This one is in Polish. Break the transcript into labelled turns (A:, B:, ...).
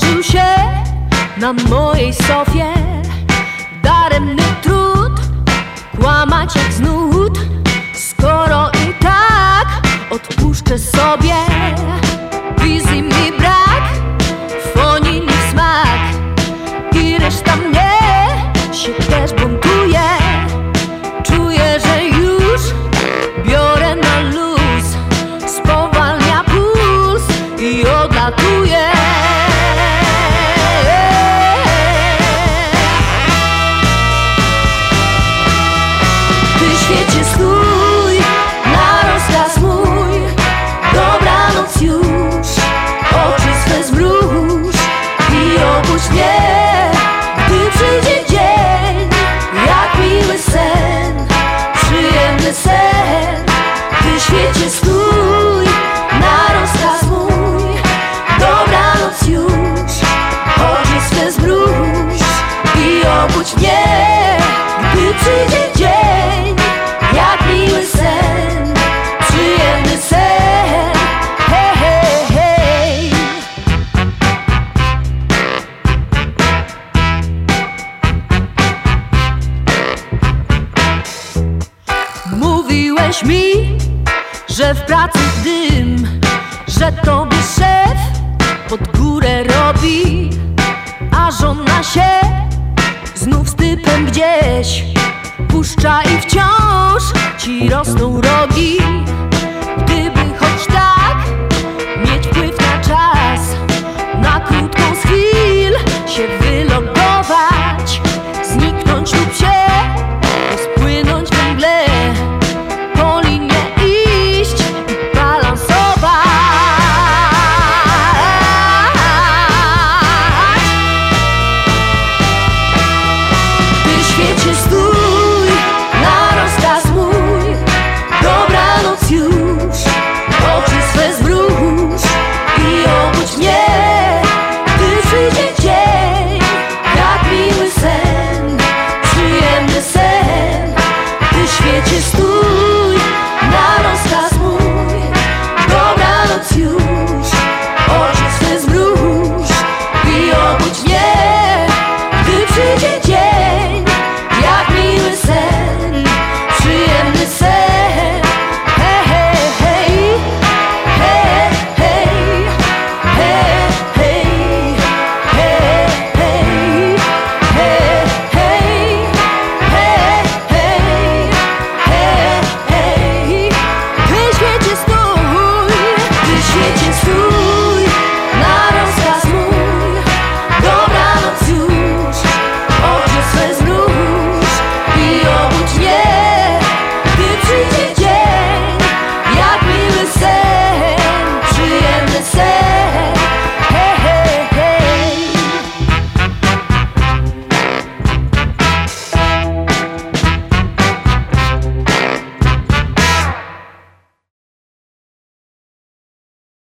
A: skończył się na mojej sofie. Daremny trud, kłamać jak znud, skoro i tak odpuszczę sobie. Wizji mi brak, fonii mi smak i reszta mnie się też buntuje. Czuję, że już biorę na luz, spowalnia puls i odlatuje. Ty świecie stój, na rozkaz mój, dobranoc już, oczy swe zmruż i obudź mnie, gdy przyjdzie dzień, jak miły sen, przyjemny sen. Ty świecie stój, na rozkaz mój, dobranoc już, oczy swe zmruż i obudź mnie, gdy przyjdzie dzień, jak miły sen, przyjemny sen. Hej, hej, hej. Mówiłeś mi, że w pracy dym, że tobie szef pod górę robi, a żona się znów z typem gdzieś puszcza i wciąż ci rosną rogi.